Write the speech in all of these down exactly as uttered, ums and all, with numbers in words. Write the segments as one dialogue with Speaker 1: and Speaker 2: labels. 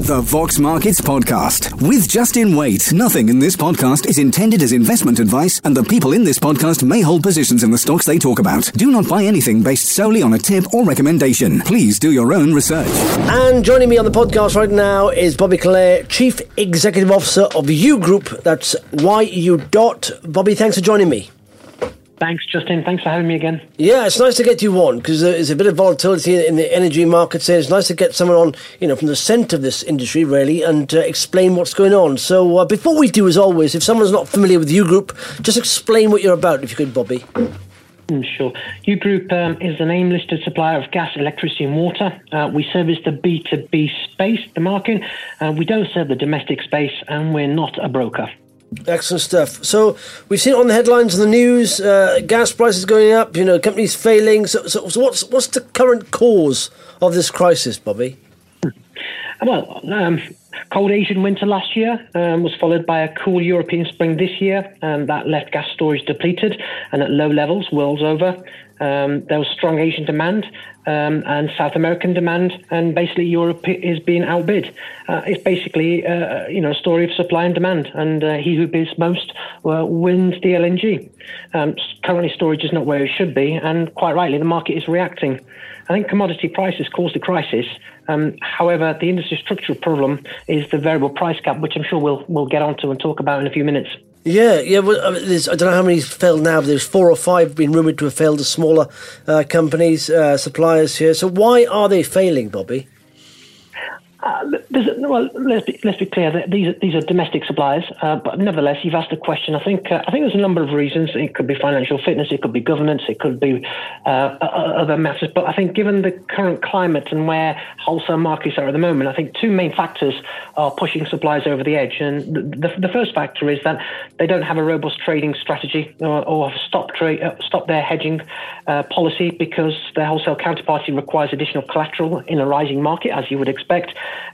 Speaker 1: The Vox Markets Podcast with Justin Waite. Nothing in this podcast is intended as investment advice, and the people in this podcast may hold positions in the stocks they talk about. Do not buy anything based solely on a tip or recommendation. Please do your own research.
Speaker 2: And joining me on the podcast right now is Bobby Clare, Chief Executive Officer of U Group. That's Y U dot. Bobby, thanks for joining me.
Speaker 3: Thanks, Justin. Thanks for having me again.
Speaker 2: Yeah, it's nice to get you on because there's a bit of volatility in the energy markets there. It's nice to get someone on, you know, from the centre of this industry, really, and uh, explain what's going on. So uh, before we do, as always, if someone's not familiar with U Group, just explain what you're about, if you could, Bobby.
Speaker 3: Mm, sure. U Group um, is an AIM-listed supplier of gas, electricity and water. Uh, we service the B two B space, the market. Uh, we don't serve the domestic space, and we're not a broker.
Speaker 2: Excellent stuff. So we've seen it on the headlines of the news, uh, gas prices going up, you know, companies failing. So, so, so what's what's the current cause of this crisis, Bobby?
Speaker 3: Well, um, cold Asian winter last year um, was followed by a cool European spring this year, and that left gas storage depleted and at low levels worlds over. Um, there was strong Asian demand um, and South American demand, and basically Europe is being outbid. Uh, it's basically uh, you know a story of supply and demand, and uh, he who bids most uh, wins the L N G. Um, currently, storage is not where it should be, and quite rightly, the market is reacting. I think commodity prices caused the crisis. Um, however, the industry structural problem is the variable price cap, which I'm sure we'll we'll get onto and talk about in a few minutes.
Speaker 2: Yeah, yeah. Well, I, mean, I don't know how many failed now, but there's four or five been rumoured to have failed, the smaller uh, companies, uh, suppliers here. So why are they failing, Bobby?
Speaker 3: Uh, well, let's be, let's be clear that these are, these are domestic suppliers, uh, but nevertheless, you've asked a question. I think uh, I think there's a number of reasons. It could be financial fitness, it could be governance, it could be uh, other matters. But I think, given the current climate and where wholesale markets are at the moment, I think two main factors are pushing suppliers over the edge. And the, the, the first factor is that they don't have a robust trading strategy or, or have stopped trade, uh, stopped their hedging uh, policy because their wholesale counterparty requires additional collateral in a rising market, as you would expect.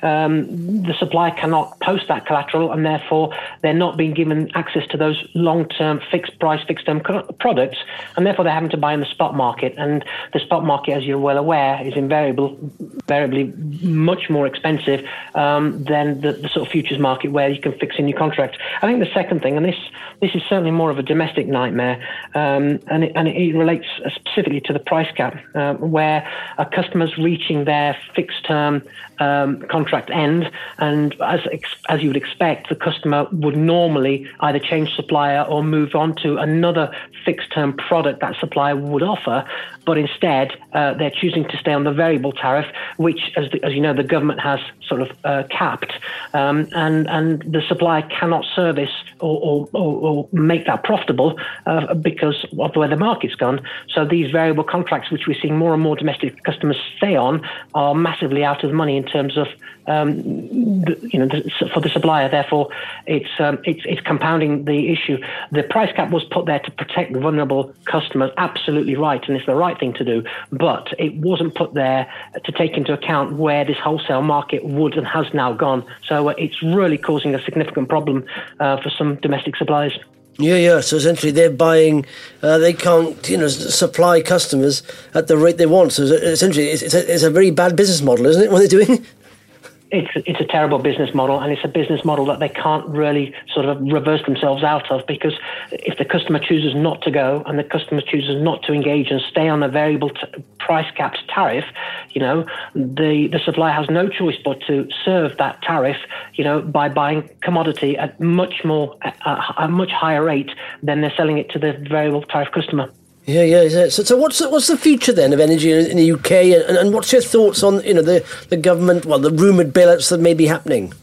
Speaker 3: Um, the supplier cannot post that collateral, and therefore they're not being given access to those long-term fixed price, fixed-term co- products, and therefore they're having to buy in the spot market. And the spot market, as you're well aware, is invariable, invariably much more expensive um, than the, the sort of futures market where you can fix in your contract. I think the second thing, and this this is certainly more of a domestic nightmare, um, and, it, and it relates specifically to the price cap, uh, where a customer's reaching their fixed-term um, contract end, and as as you would expect, the customer would normally either change supplier or move on to another fixed-term product that supplier would offer. But instead, uh, they're choosing to stay on the variable tariff, which, as the, as you know, the government has sort of uh, capped, um, and and the supplier cannot service or, or, or make that profitable uh, because of where the market's gone. So these variable contracts, which we're seeing more and more domestic customers stay on, are massively out of money in terms of um, the, you know the, for the supplier. Therefore, it's um, it's it's compounding the issue. The price cap was put there to protect vulnerable customers. Absolutely right, and it's the right thing to do, but it wasn't put there to take into account where this wholesale market would and has now gone. So uh, it's really causing a significant problem uh, for some domestic suppliers.
Speaker 2: Yeah, yeah. So essentially, they're buying. Uh, they can't, you know, supply customers at the rate they want. So essentially, it's, it's, a, it's a very bad business model, isn't it? What they're doing.
Speaker 3: It's it's a terrible business model, and it's a business model that they can't really sort of reverse themselves out of, because if the customer chooses not to go and the customer chooses not to engage and stay on a variable t- price capped tariff, you know, the, the supplier has no choice but to serve that tariff, you know, by buying commodity at much more uh, a much higher rate than they're selling it to the variable tariff customer.
Speaker 2: Yeah, yeah. So, so what's the, what's the future then of energy in, in the U K, and, and what's your thoughts on, you know, the, the government, well, the rumoured bailouts that may be happening?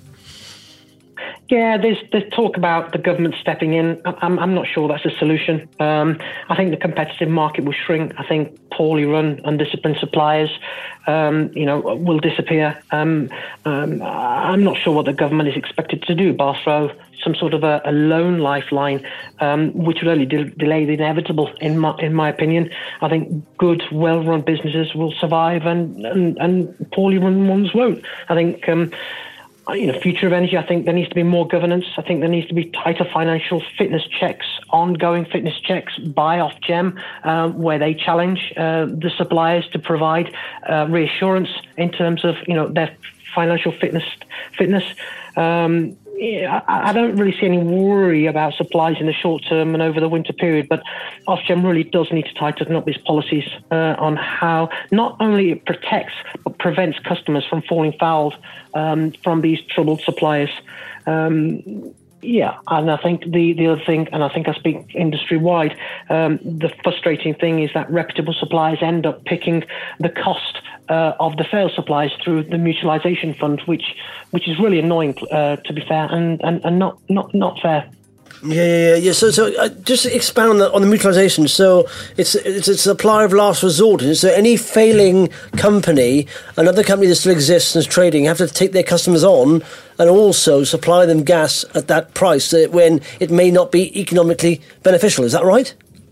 Speaker 3: Yeah, there's there's talk about the government stepping in. I'm I'm not sure that's a solution. Um, I think the competitive market will shrink. I think poorly run, undisciplined suppliers, um, you know, will disappear. Um, um, I'm not sure what the government is expected to do, bar throw some sort of a, a loan lifeline, um, which would only de- delay the inevitable. In my in my opinion, I think good, well-run businesses will survive, and and, and poorly run ones won't. I think. Um, You know, future of energy, I think there needs to be more governance. I think there needs to be tighter financial fitness checks, ongoing fitness checks by Ofgem, um, where they challenge uh, the suppliers to provide uh, reassurance in terms of, you know, their financial fitness. Fitness. Um, Yeah, I, I don't really see any worry about supplies in the short term and over the winter period, but Ofgem really does need to tighten up its policies uh, on how not only it protects but prevents customers from falling foul um, from these troubled suppliers. Um, Yeah, and I think the, the other thing, and I think I speak industry-wide, um, the frustrating thing is that reputable suppliers end up picking the cost uh, of the failed supplies through the mutualisation fund, which which is really annoying, uh, to be fair, and, and, and not, not, not fair.
Speaker 2: Yeah, yeah, yeah. So, so uh, just expand on the, on the mutualisation. So, it's it's a supplier of last resort. So, any failing company, another company that still exists and is trading, have to take their customers on and also supply them gas at that price when it may not be economically beneficial. Is that right?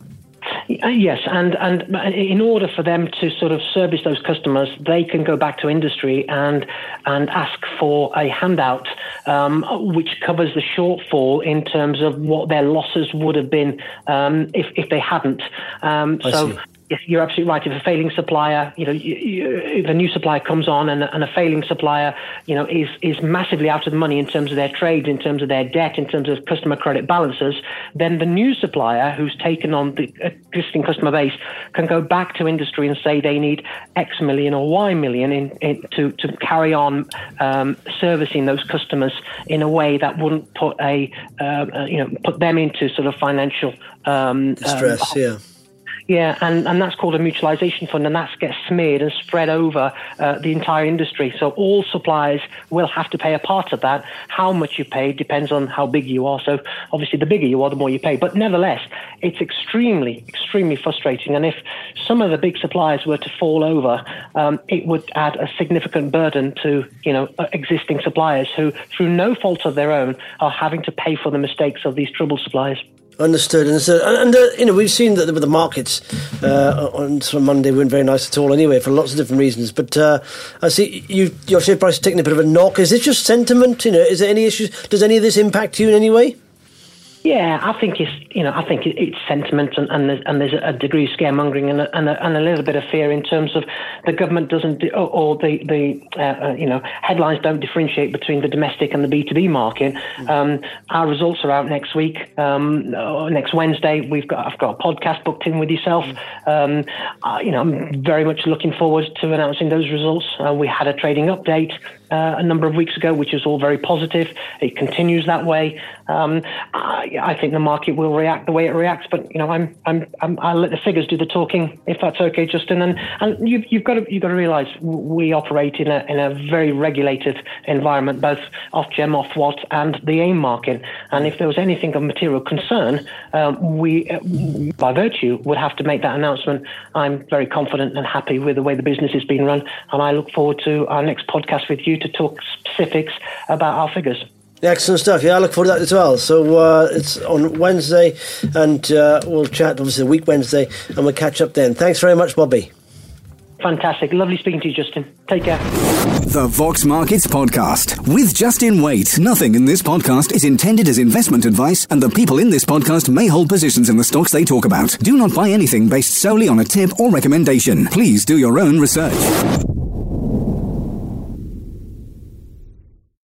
Speaker 3: Yes, and, and in order for them to sort of service those customers, they can go back to industry and and ask for a handout, um, which covers the shortfall in terms of what their losses would have been um, if, if they hadn't. Um,
Speaker 2: I
Speaker 3: so.
Speaker 2: see.
Speaker 3: Yes, you're absolutely right. If a failing supplier, you know, you, you, if a new supplier comes on and, and a failing supplier, you know, is is massively out of the money in terms of their trade, in terms of their debt, in terms of customer credit balances, then the new supplier who's taken on the existing customer base can go back to industry and say they need X million or Y million in, in to to carry on um, servicing those customers in a way that wouldn't put a uh, you know put them into sort of financial um,
Speaker 2: distress.
Speaker 3: Um,
Speaker 2: yeah.
Speaker 3: Yeah, and, and that's called a mutualisation fund, and that gets smeared and spread over uh, the entire industry. So all suppliers will have to pay a part of that. How much you pay depends on how big you are. So obviously the bigger you are, the more you pay. But nevertheless, it's extremely, extremely frustrating. And if some of the big suppliers were to fall over, um, it would add a significant burden to, you know, existing suppliers who, through no fault of their own, are having to pay for the mistakes of these troubled suppliers.
Speaker 2: Understood. And, so, and uh, you know, we've seen that with the markets uh, on sort of Monday weren't very nice at all anyway for lots of different reasons. But uh, I see you, your share price is taking a bit of a knock. Is it just sentiment? You know, is there any issues? Does any of this impact you in any way?
Speaker 3: Yeah, I think it's you know I think it's sentiment and and there's, and there's a degree of scaremongering and a, and, a, and a little bit of fear in terms of the government doesn't do, or, or the the uh, you know headlines don't differentiate between the domestic and the B two B market. Mm. Um, our results are out next week, um, next Wednesday. We've got I've got a podcast booked in with yourself. Mm. Um, uh, you know I'm very much looking forward to announcing those results. Uh, we had a trading update uh, a number of weeks ago, which is all very positive. It continues that way. Um, I, I think the market will react the way it reacts, but you know, I'm, I'm, I'm, I'll let the figures do the talking, if that's okay, Justin. And and you've, you've got to, you've got to realise we operate in a in a very regulated environment, both Ofgem, Ofwat, and the AIM market. And if there was anything of material concern, um, we, by virtue, would have to make that announcement. I'm very confident and happy with the way the business is being run, and I look forward to our next podcast with you to talk specifics about our figures.
Speaker 2: Excellent stuff. Yeah, I look forward to that as well. So uh, it's on Wednesday, and uh, we'll chat, obviously, a week Wednesday, and we'll catch up then. Thanks very much, Bobby.
Speaker 3: Fantastic. Lovely speaking to you, Justin. Take care.
Speaker 1: The Vox Markets Podcast with Justin Waite. Nothing in this podcast is intended as investment advice, and the people in this podcast may hold positions in the stocks they talk about. Do not buy anything based solely on a tip or recommendation. Please do your own research.